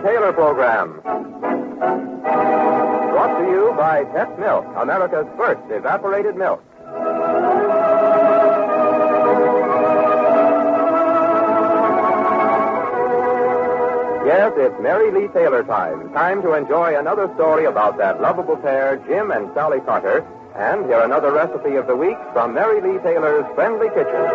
Taylor Program. Brought to you by Pet Milk, America's first evaporated milk. Yes, it's Mary Lee Taylor time. Time to enjoy another story about that lovable pair, Jim and Sally Carter, and hear another recipe of the week from Mary Lee Taylor's Friendly Kitchen.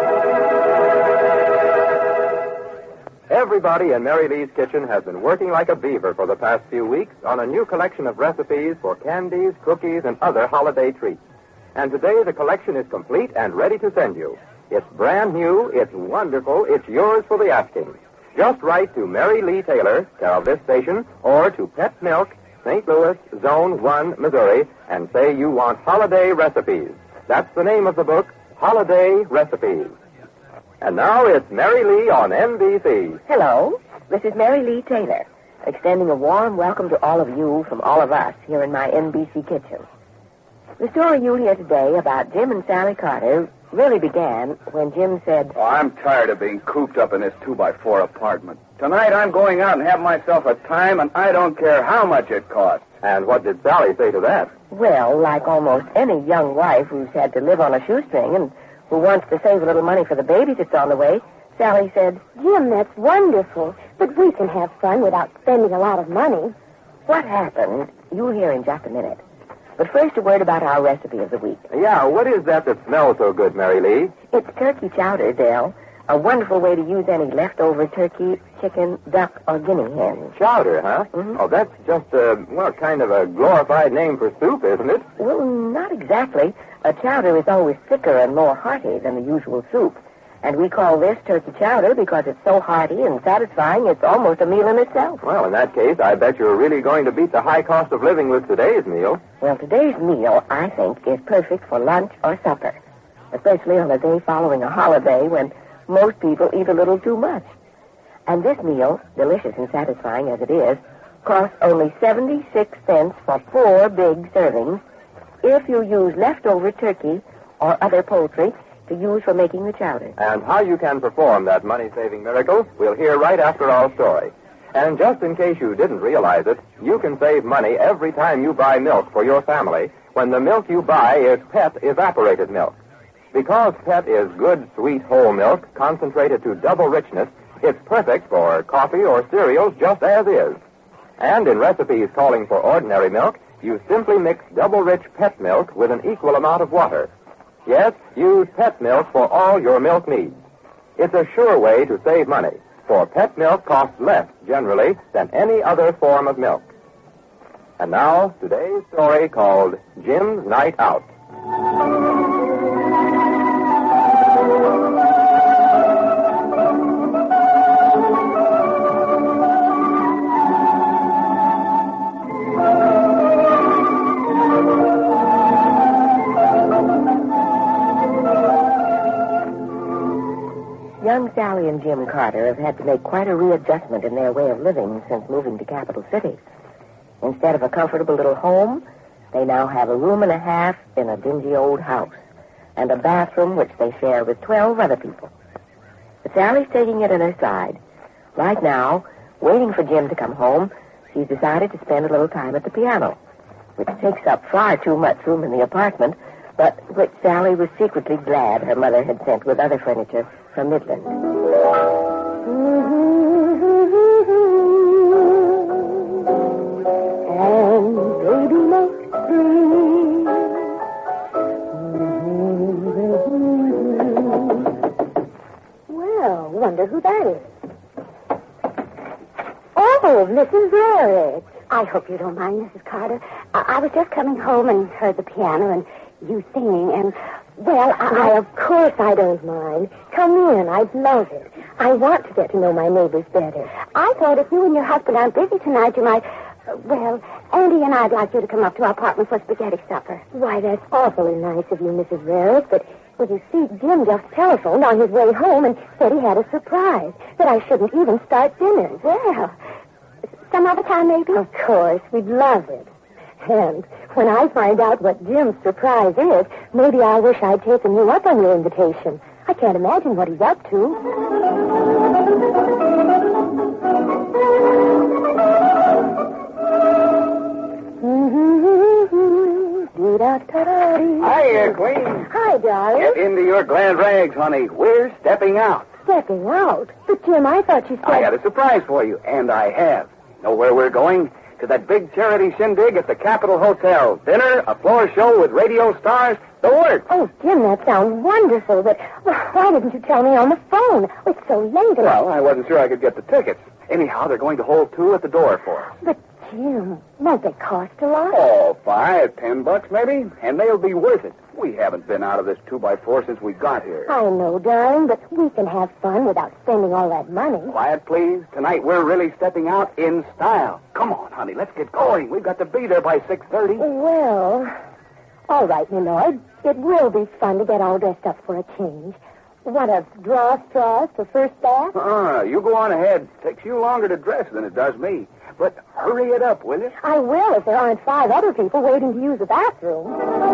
Everybody in Mary Lee's kitchen has been working like a beaver for the past few weeks on a new collection of recipes for candies, cookies, and other holiday treats. And today the collection is complete and ready to send you. It's brand new, it's wonderful, it's yours for the asking. Just write to Mary Lee Taylor, care of this station, or to Pet Milk, St. Louis, Zone 1, Missouri, and say you want holiday recipes. That's the name of the book, Holiday Recipes. And now it's Mary Lee on NBC. Hello, this is Mary Lee Taylor, extending a warm welcome to all of you from all of us here in my NBC kitchen. The story you'll hear today about Jim and Sally Carter really began when Jim said, "Oh, I'm tired of being cooped up in this 2x4 apartment. Tonight I'm going out and have myself a time, and I don't care how much it costs." And what did Sally say to that? Well, like almost any young wife who's had to live on a shoestring and who wants to save a little money for the baby that's on the way, Sally said, "Jim, that's wonderful, but we can have fun without spending a lot of money." What happened, you'll hear in just a minute. But first, a word about our recipe of the week. Yeah, what is that smells so good, Mary Lee? It's turkey chowder, Dell. A wonderful way to use any leftover turkey, chicken, duck, or guinea hen. Chowder, huh? Mm-hmm. Oh, that's just, kind of a glorified name for soup, isn't it? Well, not exactly. A chowder is always thicker and more hearty than the usual soup. And we call this turkey chowder because it's so hearty and satisfying it's almost a meal in itself. Well, in that case, I bet you're really going to beat the high cost of living with today's meal. Well, today's meal, I think, is perfect for lunch or supper, especially on a day following a holiday when most people eat a little too much. And this meal, delicious and satisfying as it is, costs only 76 cents for 4 big servings if you use leftover turkey or other poultry to use for making the chowder. And how you can perform that money-saving miracle, we'll hear right after our story. And just in case you didn't realize it, you can save money every time you buy milk for your family when the milk you buy is Pet evaporated milk. Because Pet is good, sweet, whole milk, concentrated to double richness, it's perfect for coffee or cereals just as is. And in recipes calling for ordinary milk, you simply mix double-rich Pet milk with an equal amount of water. Yes, use Pet milk for all your milk needs. It's a sure way to save money, for Pet milk costs less, generally, than any other form of milk. And now, today's story called Jim's Night Out. Young Sally and Jim Carter have had to make quite a readjustment in their way of living since moving to Capital City. Instead of a comfortable little home, they now have a room and a half in a dingy old house and a bathroom which they share with 12 other people. But Sally's taking it in her stride. Right now, waiting for Jim to come home, she's decided to spend a little time at the piano, which takes up far too much room in the apartment, but which Sally was secretly glad her mother had sent with other furniture from Midland. And baby makes three. Well, wonder who that is. Oh, Mrs. Rarick. I hope you don't mind, Mrs. Carter. I was just coming home and heard the piano and you singing, and, well, Why, of course I don't mind. Come in. I'd love it. I want to get to know my neighbors better. I thought if you and your husband aren't busy tonight, you might, well, Andy and I'd like you to come up to our apartment for spaghetti supper. Why, that's awfully nice of you, Mrs. Rarick, but, well, you see, Jim just telephoned on his way home and said he had a surprise, that I shouldn't even start dinner. Well, some other time, maybe? Of course. We'd love it. And when I find out what Jim's surprise is, maybe I'll wish I'd taken you up on your invitation. I can't imagine what he's up to. there, Queen. Hi, darling. Get into your glad rags, honey. We're stepping out. Stepping out? But, Jim, I thought you said... I got a surprise for you, and I have. Know where we're going? To that big charity shindig at the Capitol Hotel. Dinner, a floor show with radio stars, the works. Oh, Jim, that sounds wonderful, but why didn't you tell me on the phone? It's so late. Well, I wasn't sure I could get the tickets. Anyhow, they're going to hold 2 at the door for us. But, Jim, won't they cost a lot? Oh, $5, $10 maybe, and they'll be worth it. We haven't been out of this 2x4 since we got here. I know, darling, but we can have fun without spending all that money. Quiet, please. Tonight we're really stepping out in style. Come on, honey, let's get going. We've got to be there by 6:30. Well, all right, Millard. It will be fun to get all dressed up for a change. Want to draw straws for first bath? You go on ahead. Takes you longer to dress than it does me. But hurry it up, will you? I will if there aren't 5 other people waiting to use the bathroom.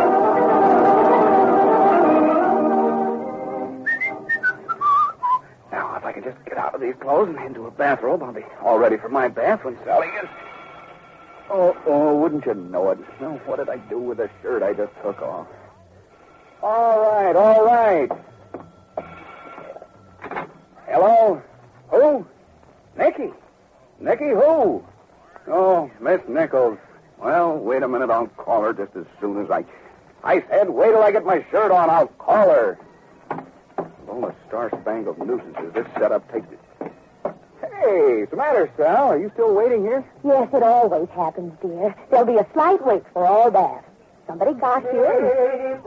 Now, if I can just get out of these clothes and into a bathrobe, I'll be all ready for my bath when Sally gets... Oh, wouldn't you know it? Well, what did I do with the shirt I just took off? All right. Hello? Who? Nicky. Nicky who? Oh, Miss Nichols. Well, wait a minute. I'll call her just as soon as I said, wait till I get my shirt on. I'll call her. All the star-spangled nuisances this setup takes it. Hey, what's the matter, Sal? Are you still waiting here? Yes, it always happens, dear. There'll be a slight wait for all that. Somebody got here.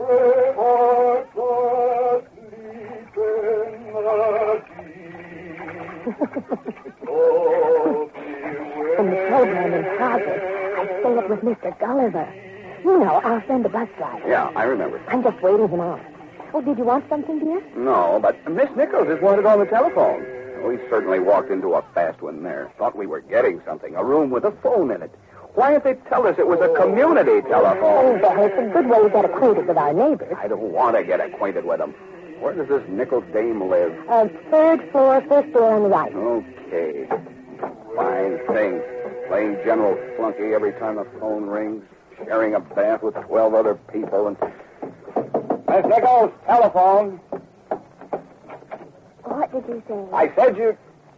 From the program in progress, I stayed up with Mr. Gulliver. You know, our friend the bus driver. Yeah, I remember. I'm just waiting him on. Oh, did you want something, dear? No, but Miss Nichols is wanted on the telephone. We certainly walked into a fast one there. Thought we were getting something, a room with a phone in it. Why didn't they tell us it was a community Oh, telephone? well, it's a good way to get acquainted with our neighbors. I don't want to get acquainted with them. Where does this Nichols dame live? 3rd floor, first door on the right. Okay. Fine thing. Playing general flunky every time the phone rings. Sharing a bath with 12 other people and... Miss Nichols, telephone. What did you say? I said you...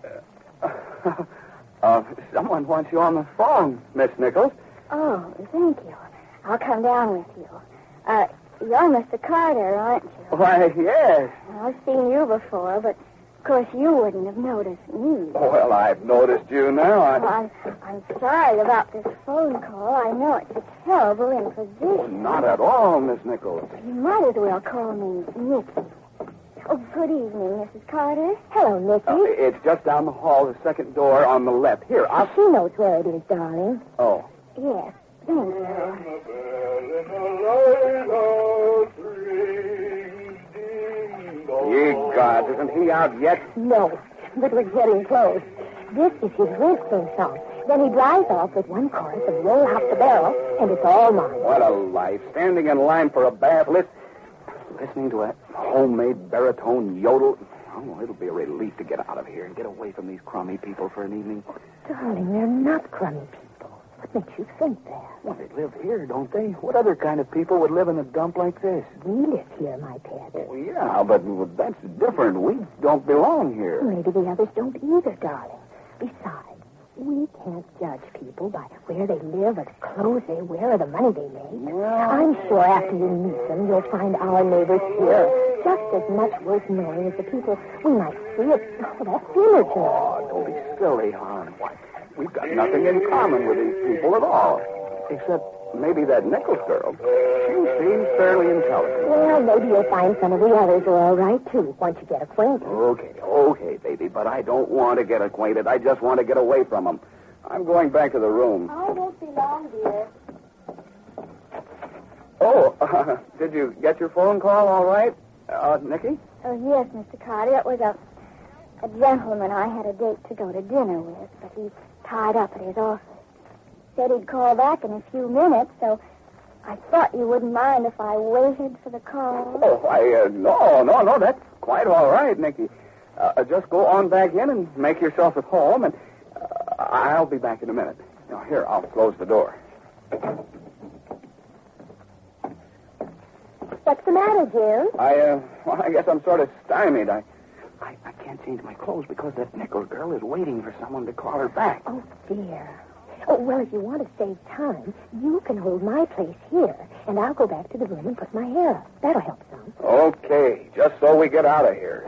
someone wants you on the phone, Miss Nichols. Oh, thank you. I'll come down with you. You're Mr. Carter, aren't you? Why, yes. I've seen you before, but of course you wouldn't have noticed me. Well, I've noticed you now. I'm sorry about this phone call. I know it's a terrible imposition. Not at all, Miss Nichols. You might as well call me Nicky. Oh, good evening, Mrs. Carter. Hello, Nicky. It's just down the hall, the second door on the left. Here, She knows where it is, darling. Oh. Yes, thank you. Ye gods, isn't he out yet? No, but we're getting close. This is his ring song. Then he drives off with one chorus of Roll Out the Barrel, and it's all mine. What a life. Standing in line for a bath, listening to a homemade baritone yodel. Oh, it'll be a relief to get out of here and get away from these crummy people for an evening. Darling, they're not crummy people. What makes you think that? Well, they live here, don't they? What other kind of people would live in a dump like this? We live here, my pet. Oh, yeah, but that's different. We don't belong here. Maybe the others don't either, darling. Besides, we can't judge people by where they live or the clothes they wear or the money they make. Well, I'm sure after you meet them, you'll find our neighbors here just as much worth knowing as the people we might see at that dinner tonight. Oh, don't be silly, hon. Why, we've got nothing in common with these people at all. Except maybe that Nichols girl. She seems fairly intelligent. Well, maybe you'll find some of the others are all right, too, once you get acquainted. Okay, baby, but I don't want to get acquainted. I just want to get away from them. I'm going back to the room. I won't be long, dear. Oh, did you get your phone call all right, Nicky? Oh, yes, Mr. Carter. It was a gentleman I had a date to go to dinner with, but he's tied up at his office. Said he'd call back in a few minutes, so I thought you wouldn't mind if I waited for the call. Oh, no, that's quite all right, Nicky. Just go on back in and make yourself at home, and I'll be back in a minute. Now, here, I'll close the door. What's the matter, Jim? I guess I'm sort of stymied. I can't change my clothes because that Nichols girl is waiting for someone to call her back. Oh, dear. Oh, well, if you want to save time, you can hold my place here, and I'll go back to the room and put my hair up. That'll help some. Okay, just so we get out of here.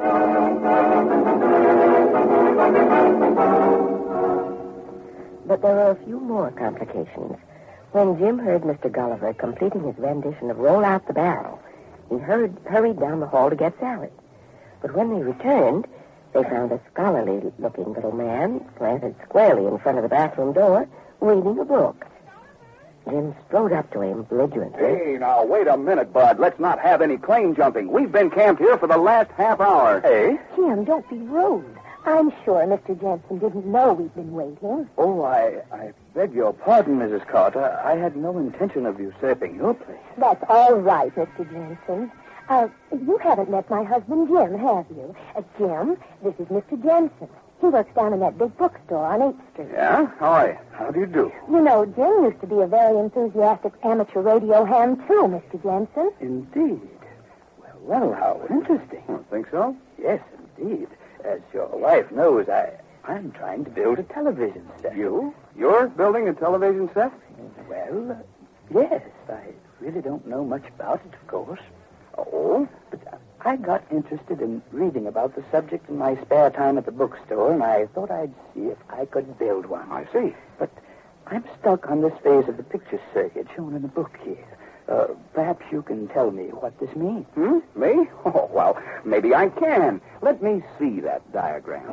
But there were a few more complications. When Jim heard Mr. Gulliver completing his rendition of Roll Out the Barrel, he hurried down the hall to get Sally. But when they returned, they found a scholarly-looking little man planted squarely in front of the bathroom door, reading a book. Jim strode up to him belligerently. Hey, now, wait a minute, Bud. Let's not have any claim jumping. We've been camped here for the last half hour. Hey? Jim, don't be rude. I'm sure Mr. Jensen didn't know we'd been waiting. Oh, I beg your pardon, Mrs. Carter. I had no intention of usurping your place. That's all right, Mr. Jensen. You haven't met my husband, Jim, have you? Jim, this is Mr. Jensen. He works down in that big bookstore on 8th Street. Yeah? Hi. How do you do? You know, Jim used to be a very enthusiastic amateur radio ham, too, Mr. Jensen. Indeed. Well, how interesting. Oh, think so? Yes, indeed. As your wife knows, I'm trying to build a television set. You? You're building a television set? Well, yes. I really don't know much about it, of course. Oh? But I got interested in reading about the subject in my spare time at the bookstore, and I thought I'd see if I could build one. I see. But I'm stuck on this phase of the picture circuit shown in the book here. Perhaps you can tell me what this means. Me? Oh, well, maybe I can. Let me see that diagram.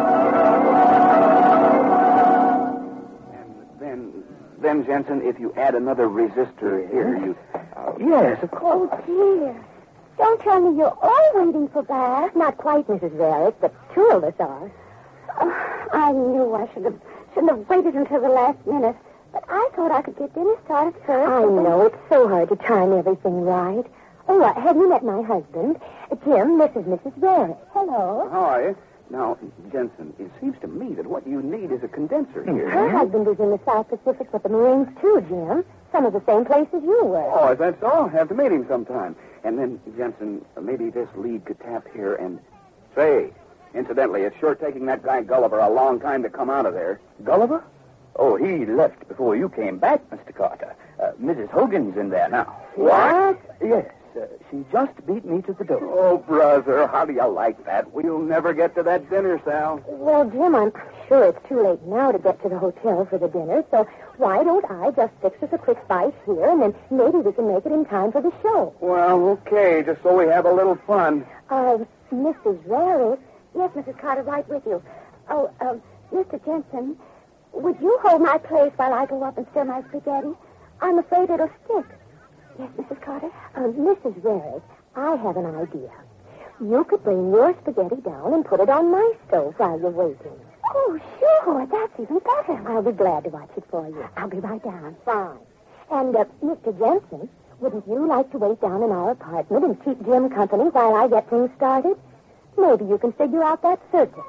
And then, Jensen, if you add another resistor here, you... Yes, of course. Oh, dear. Don't tell me you're all waiting for Bath. Not quite, Mrs. Varick, but two of us are. Oh, I knew I shouldn't have waited until the last minute. But I thought I could get dinner started first. I know. It's so hard to time everything right. Oh, have you met my husband? Jim, this is Mrs. Varick. Hello. How are you? Now, Jensen, it seems to me that what you need is a condenser here. Her husband is in the South Pacific with the Marines, too, Jim. Some of the same place as you were. Oh, is that so? I'll have to meet him sometime. And then, Jensen, maybe this lead could tap here and... Say, incidentally, it's sure taking that guy Gulliver a long time to come out of there. Gulliver? Oh, he left before you came back, Mr. Carter. Mrs. Hogan's in there now. What? Yes. She just beat me to the door. Oh, brother, how do you like that? We'll never get to that dinner, Sal. Well, Jim, I'm sure it's too late now to get to the hotel for the dinner, so why don't I just fix us a quick bite here, and then maybe we can make it in time for the show. Well, okay, just so we have a little fun. Mrs. Varick? Yes, Mrs. Carter, right with you. Oh, Mr. Jensen, would you hold my place while I go up and stir my spaghetti? I'm afraid it'll stick. Yes, Mrs. Carter? Mrs. Varick, I have an idea. You could bring your spaghetti down and put it on my stove while you're waiting. Oh, sure. That's even better. I'll be glad to watch it for you. I'll be right down. Fine. And, Mr. Jensen, wouldn't you like to wait down in our apartment and keep Jim company while I get things started? Maybe you can figure out that circuit.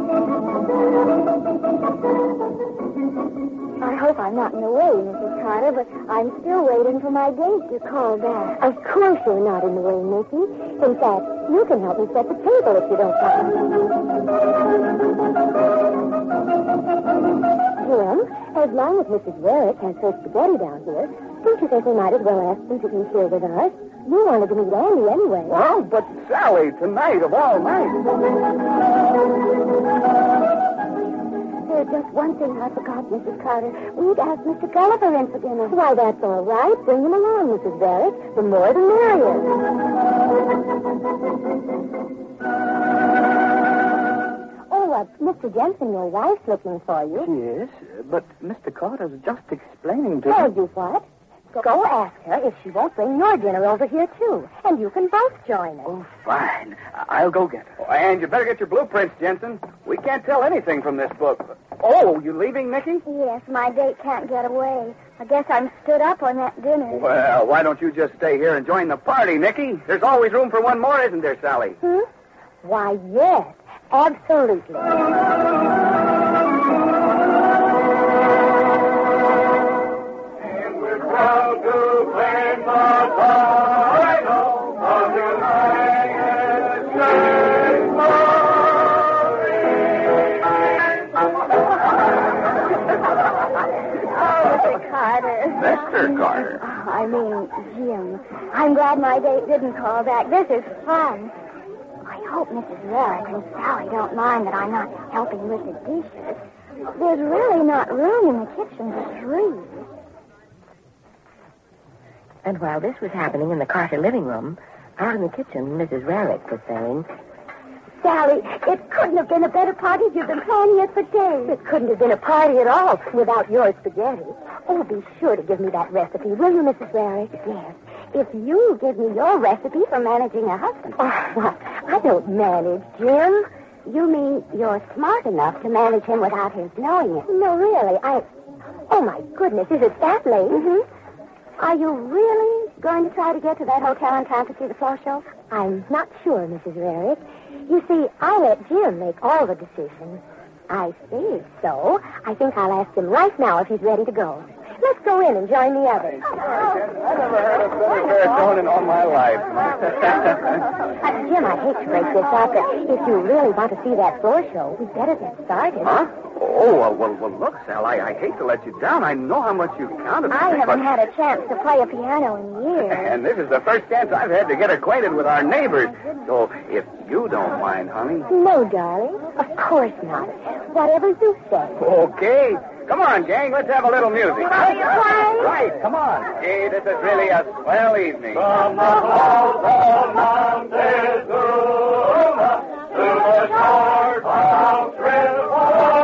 I hope I'm not in the way, Mrs. Carter, but I'm still waiting for my date to call back. Of course you're not in the way, Mickey. In fact, you can help me set the table if you don't mind. Jim, as long as Mrs. Varick has her spaghetti down here, don't you think we might as well ask them to eat here with us? You wanted to meet Andy anyway. Well, but Sally, tonight of all nights. There's just one thing I forgot, Mrs. Carter. We'd asked Mr. Gulliver in for dinner. Why, that's all right. Bring him along, Mrs. Varick. The more the merrier. Oh, Mr. Jensen, your wife's looking for you. Yes, but Mr. Carter's just explaining to Told you what? Go ask her if she won't bring your dinner over here, too. And you can both join us. Oh, fine. I'll go get her. Oh, and you better get your blueprints, Jensen. We can't tell anything from this book. Oh, you leaving, Nicky? Yes, my date can't get away. I guess I'm stood up on that dinner. Well, why don't you just stay here and join the party, Nicky? There's always room for one more, isn't there, Sally? Why, yes. Absolutely. And we're proud to claim the title here, Carter? I mean, Jim. I'm glad my date didn't call back. This is fun. I hope Mrs. Rarick and Sally don't mind that I'm not helping with the dishes. There's really not room in the kitchen for three. And while this was happening in the Carter living room, out in the kitchen, Mrs. Rarick was saying, Sally, it couldn't have been a better party. You've been planning it for days. It couldn't have been a party at all without your spaghetti. Oh, be sure to give me that recipe, will you, Mrs. Rarick? Yes. If you give me your recipe for managing a husband. Oh, I don't manage, Jim. You mean you're smart enough to manage him without his knowing it? No, really. Oh, my goodness. Is it that late? Mm-hmm. Are you really going to try to get to that hotel in time to see the floor show? I'm not sure, Mrs. Rarick. You see, I let Jim make all the decisions. I see. So, I think I'll ask him right now if he's ready to go. Let's go in and join the others. I never heard of better serotonin in all my life. Jim, I hate to break this up, but if you really want to see that floor show, we'd better get started. Huh? Oh, well, look, Sal, I hate to let you down. I know how much you counted. I haven't had a chance to play a piano in years. And this is the first chance I've had to get acquainted with our neighbors. So, if you don't mind, honey. No, darling. Of course not. Whatever you say. Okay. Come on, gang. Let's have a little music. Are you playing? Right. Come on. Gee, this is really a swell evening. From the halls of Montezuma to the shores of Tripoli.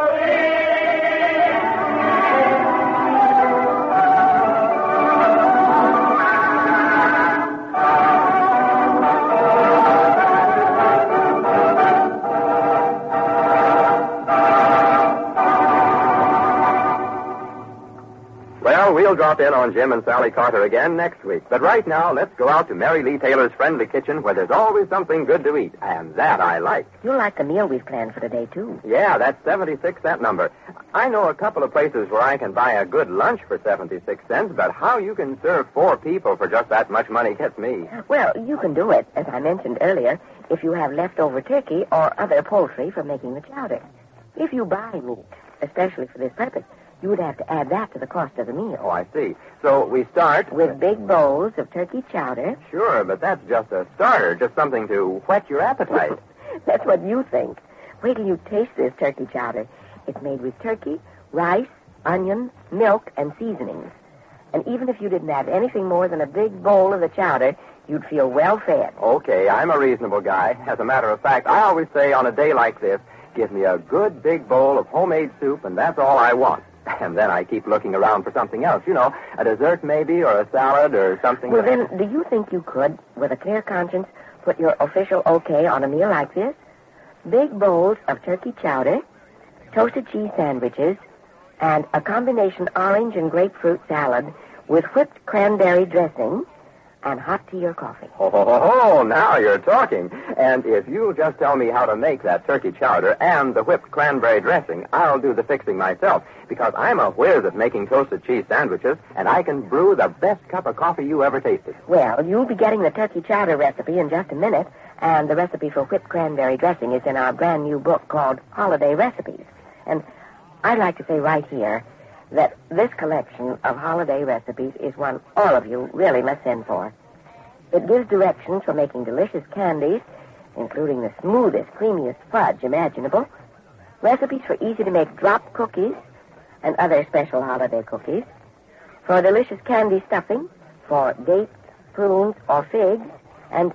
Well, we'll drop in on Jim and Sally Carter again next week. But right now, let's go out to Mary Lee Taylor's friendly kitchen where there's always something good to eat. And that I like. You'll like the meal we've planned for today, too. Yeah, that's 76 cent number. I know a couple of places where I can buy a good lunch for 76 cents, but how you can serve 4 people for just that much money gets me. Well, you can do it, as I mentioned earlier, if you have leftover turkey or other poultry for making the chowder. If you buy meat, especially for this purpose, you would have to add that to the cost of the meal. Oh, I see. So we start with big bowls of turkey chowder. Sure, but that's just a starter, just something to whet your appetite. That's what you think. Wait till you taste this turkey chowder. It's made with turkey, rice, onion, milk, and seasonings. And even if you didn't have anything more than a big bowl of the chowder, you'd feel well fed. Okay, I'm a reasonable guy. As a matter of fact, I always say on a day like this, give me a good big bowl of homemade soup, and that's all I want. And then I keep looking around for something else. You know, a dessert maybe, or a salad, or something. Well, then, do you think you could, with a clear conscience, put your official okay on a meal like this? Big bowls of turkey chowder, toasted cheese sandwiches, and a combination orange and grapefruit salad with whipped cranberry dressing and hot tea or coffee. Oh, now you're talking. And if you'll just tell me how to make that turkey chowder and the whipped cranberry dressing, I'll do the fixing myself, because I'm a whiz at making toasted cheese sandwiches, and I can brew the best cup of coffee you ever tasted. Well, you'll be getting the turkey chowder recipe in just a minute, and the recipe for whipped cranberry dressing is in our brand new book called Holiday Recipes. And I'd like to say right here that this collection of holiday recipes is one all of you really must send for. It gives directions for making delicious candies, including the smoothest, creamiest fudge imaginable, recipes for easy-to-make drop cookies and other special holiday cookies, for delicious candy stuffing, for dates, prunes, or figs, and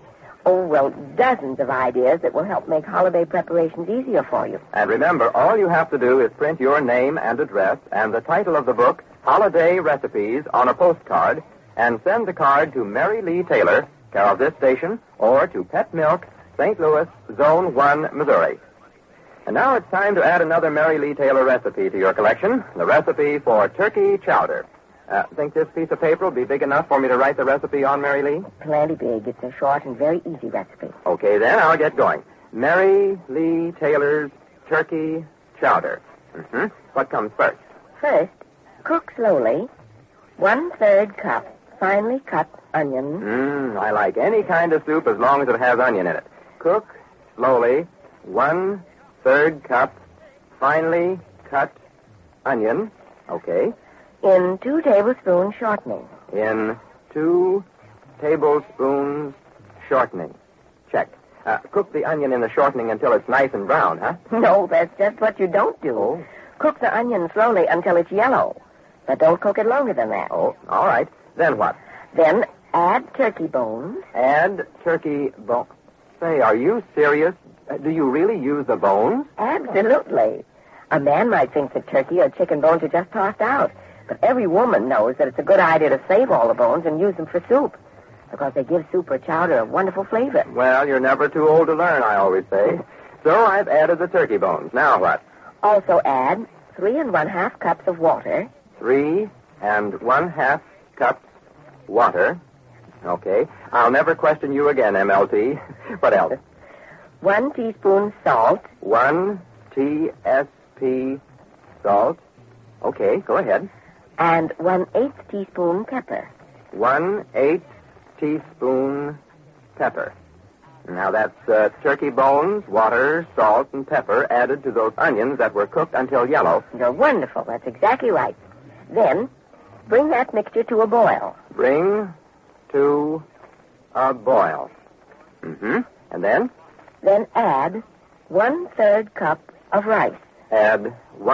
dozens of ideas that will help make holiday preparations easier for you. And remember, all you have to do is print your name and address and the title of the book, Holiday Recipes, on a postcard, and send the card to Mary Lee Taylor, care of this station, or to Pet Milk, St. Louis, Zone 1, Missouri. And now it's time to add another Mary Lee Taylor recipe to your collection, the recipe for turkey chowder. Think this piece of paper will be big enough for me to write the recipe on, Mary Lee? Plenty big. It's a short and very easy recipe. Okay, then I'll get going. Mary Lee Taylor's turkey chowder. What comes first? First, cook slowly 1/3 cup finely cut onion. I like any kind of soup as long as it has onion in it. Cook slowly 1/3 cup finely cut onion. Okay. In 2 tablespoons shortening. In 2 tablespoons shortening. Check. Cook the onion in the shortening until it's nice and brown, huh? No, that's just what you don't do. Oh. Cook the onion slowly until it's yellow. But don't cook it longer than that. Oh, all right. Then what? Then add turkey bones. Add turkey bones. Say, are you serious? Do you really use the bones? Absolutely. A man might think that turkey or chicken bones are just tossed out. But every woman knows that it's a good idea to save all the bones and use them for soup. Because they give soup or chowder a wonderful flavor. Well, you're never too old to learn, I always say. So I've added the turkey bones. Now what? Also add 3 1/2 cups of water. 3 1/2 cups water. Okay. I'll never question you again, MLT. What else? 1 teaspoon salt. 1 TSP salt. Okay, go ahead. And 1/8 teaspoon pepper. 1/8 teaspoon pepper. Now that's turkey bones, water, salt, and pepper added to those onions that were cooked until yellow. You're wonderful. That's exactly right. Then, bring that mixture to a boil. Bring to a boil. Mm-hmm. And then? Then add 1/3 cup of rice. Add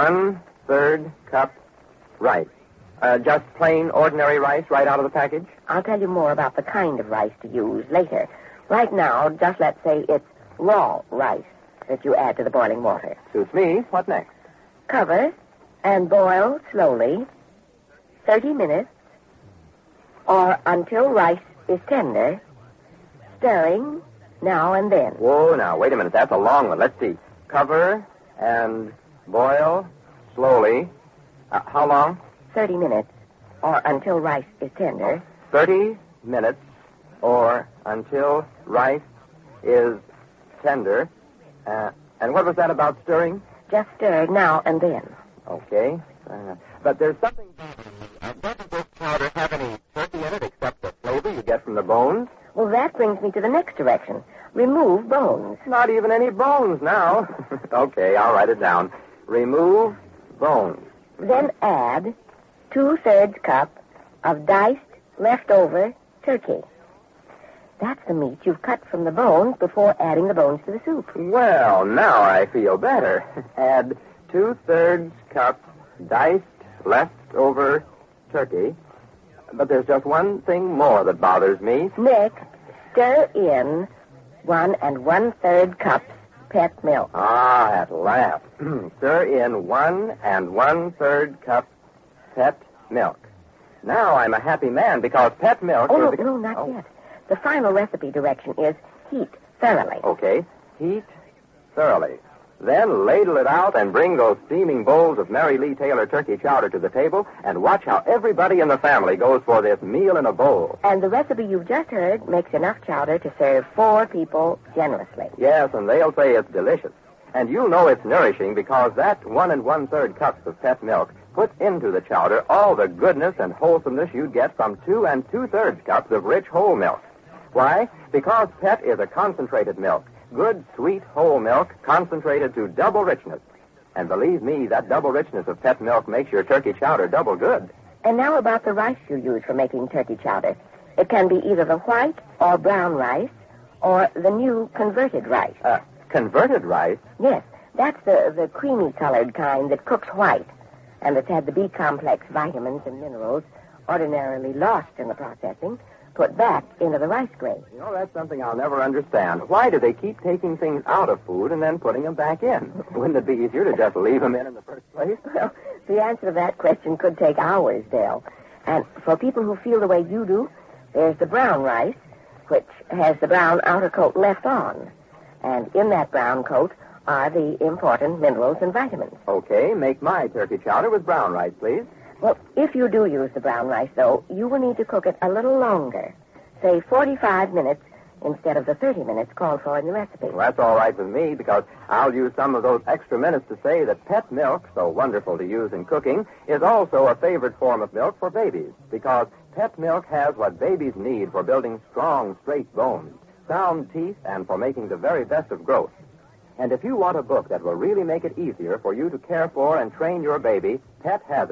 1/3 cup rice. Just plain, ordinary rice right out of the package? I'll tell you more about the kind of rice to use later. Right now, just let's say it's raw rice that you add to the boiling water. Suits me. What next? Cover and boil slowly 30 minutes or until rice is tender, stirring now and then. Whoa, now, wait a minute. That's a long one. Let's see. Cover and boil slowly. How long? 30 minutes or until rice is tender. 30 minutes or until rice is tender. And what was that about stirring? Just stir now and then. Okay. But there's something... doesn't this powder have any turkey in it except the flavor you get from the bones? Well, that brings me to the next direction. Remove bones. Not even any bones now. Okay, I'll write it down. Remove bones. Then add 2/3 cup of diced leftover turkey. That's the meat you've cut from the bones before adding the bones to the soup. Well, now I feel better. Add 2/3 cup diced leftover turkey. But there's just one thing more that bothers me. Next, stir in 1 1/3 cups pet milk. Ah, at last. Stir in 1 1/3 cup pet milk. Now I'm a happy man because pet milk... Oh, no, not yet. The final recipe direction is heat thoroughly. Okay. Heat thoroughly. Then ladle it out and bring those steaming bowls of Mary Lee Taylor turkey chowder to the table and watch how everybody in the family goes for this meal in a bowl. And the recipe you've just heard makes enough chowder to serve 4 people generously. Yes, and they'll say it's delicious. And you'll know it's nourishing because that 1 1/3 cups of pet milk puts into the chowder all the goodness and wholesomeness you'd get from 2 2/3 cups of rich whole milk. Why? Because pet is a concentrated milk. Good, sweet, whole milk, concentrated to double richness. And believe me, that double richness of pet milk makes your turkey chowder double good. And now about the rice you use for making turkey chowder. It can be either the white or brown rice or the new converted rice. Converted rice? Yes, that's the creamy-colored kind that cooks white and that's had the B-complex vitamins and minerals ordinarily lost in the processing put back into the rice grain. You know, that's something I'll never understand. Why do they keep taking things out of food and then putting them back in? Wouldn't it be easier to just leave them in the first place? Well, the answer to that question could take hours, Dale. And for people who feel the way you do, there's the brown rice, which has the brown outer coat left on. And in that brown coat are the important minerals and vitamins. Okay, make my turkey chowder with brown rice, please. Well, if you do use the brown rice, though, you will need to cook it a little longer. Say 45 minutes instead of the 30 minutes called for in the recipe. Well, that's all right with me because I'll use some of those extra minutes to say that pet milk, so wonderful to use in cooking, is also a favorite form of milk for babies because pet milk has what babies need for building strong, straight bones, sound teeth, and for making the very best of growth. And if you want a book that will really make it easier for you to care for and train your baby, Pet has it.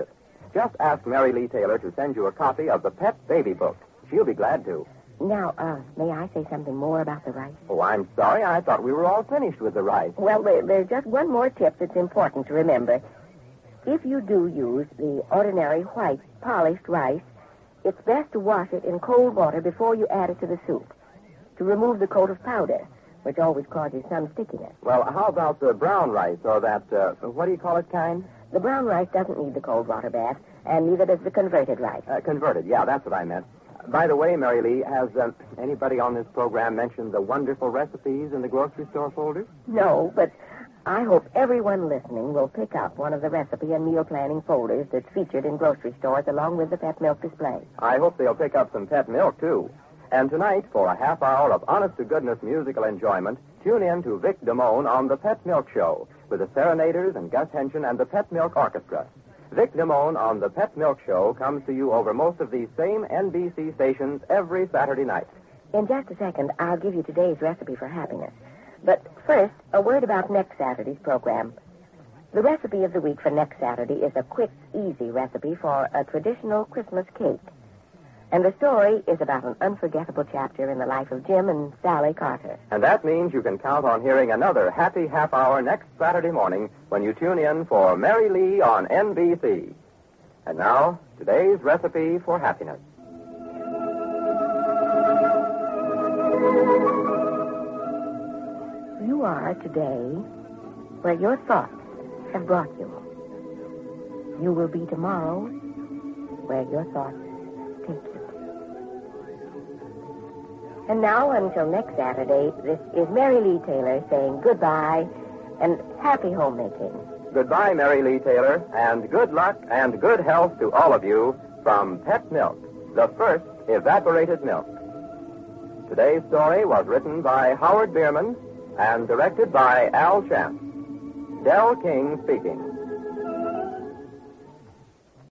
just ask Mary Lee Taylor to send you a copy of the Pet Baby Book. She'll be glad to. Now, may I say something more about the rice? Oh, I'm sorry. I thought we were all finished with the rice. Well, there's just one more tip that's important to remember. If you do use the ordinary white polished rice, it's best to wash it in cold water before you add it to the soup to remove the coat of powder, which always causes some stickiness. Well, how about the brown rice or that, what do you call it, kind? The brown rice doesn't need the cold water bath, and neither does the converted rice. Converted, yeah, that's what I meant. By the way, Mary Lee, has anybody on this program mentioned the wonderful recipes in the grocery store folder? No, but I hope everyone listening will pick up one of the recipe and meal planning folders that's featured in grocery stores along with the pet milk display. I hope they'll pick up some pet milk, too. And tonight, for a half hour of honest-to-goodness musical enjoyment, tune in to Vic Damone on the Pet Milk Show with the Serenaders and Gus Henshin and the Pet Milk Orchestra. Vic Damone on the Pet Milk Show comes to you over most of these same NBC stations every Saturday night. In just a second, I'll give you today's recipe for happiness. But first, a word about next Saturday's program. The recipe of the week for next Saturday is a quick, easy recipe for a traditional Christmas cake. And the story is about an unforgettable chapter in the life of Jim and Sally Carter. And that means you can count on hearing another happy half hour next Saturday morning when you tune in for Mary Lee on NBC. And now, today's recipe for happiness. You are today where your thoughts have brought you. You will be tomorrow where your thoughts take you. And now, until next Saturday, this is Mary Lee Taylor saying goodbye and happy homemaking. Goodbye, Mary Lee Taylor, and good luck and good health to all of you from Pet Milk, the first evaporated milk. Today's story was written by Howard Bierman and directed by Al Chance. Del King speaking.